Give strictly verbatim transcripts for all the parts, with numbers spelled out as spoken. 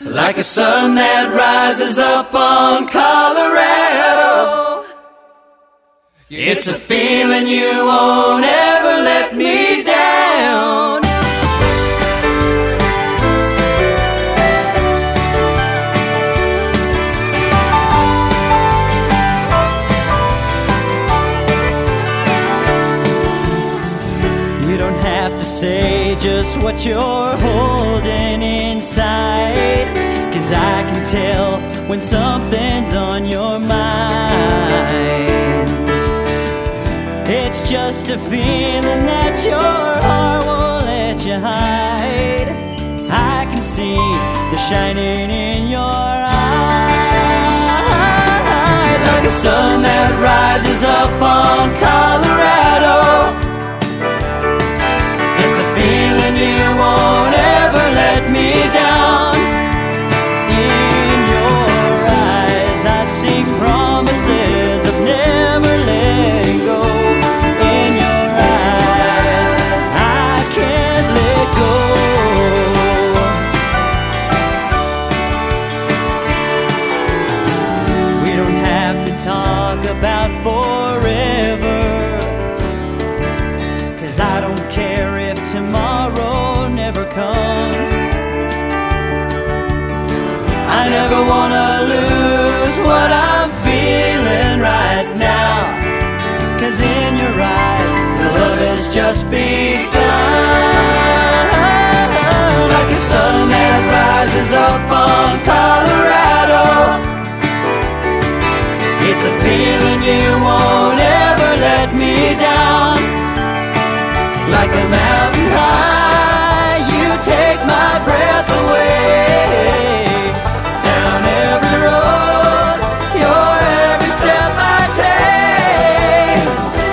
Like a sun that rises up on Colorado. It's a feeling you won't ever let me down. You don't have to say just what you're holding inside, 'cause I can tell when something's on your mind. It's just a feeling that your heart won't let you hide. I can see the shining in your eyes. Like a sun that rises up on Colorado. It's a feeling you won't ever let me down. In your eyes I see promises of never letting go. Talk about forever, 'cause I don't care if tomorrow never comes. I never wanna lose what I'm feeling right now, 'cause in your eyes the love has just begun. Like a sun that rises up on Colorado. It's a feeling you won't ever let me down. Like a mountain high, you take my breath away. Down every road, you're every step I take.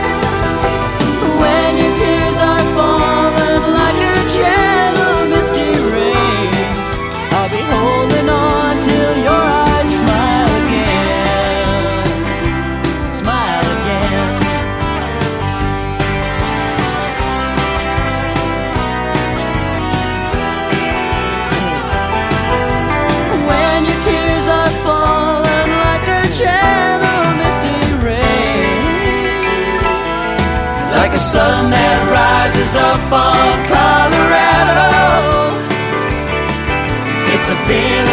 When your tears are falling like a gentle misty rain, I'll be holding on till your eyes smile again. Smile again. When your tears are falling like a gentle misty rain. Like a sun that rises up on Colorado. It's a feeling